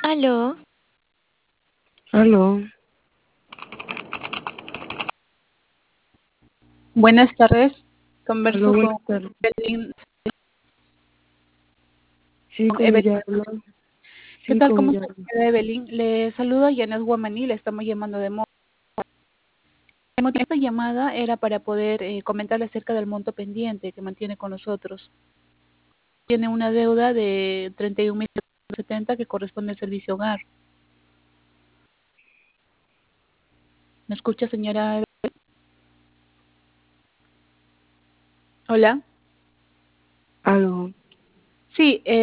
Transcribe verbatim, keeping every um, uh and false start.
Aló. Aló. Buenas tardes. Aló, Converso con buenas tardes. Evelyn. Sí, con con Evelyn. ella habla. ¿Qué Sí, tal? con ¿Cómo ella está, habla. señora Evelyn? Le saluda Yanet Guamaní, le estamos llamando de Mo- El motivo de esta llamada era para poder eh, comentarle acerca del monto pendiente que mantiene con nosotros. Tiene una deuda de treinta y un mil setenta que corresponde al servicio hogar. ¿Me escucha, señora Evelyn? Hola. Aló. Sí, eh,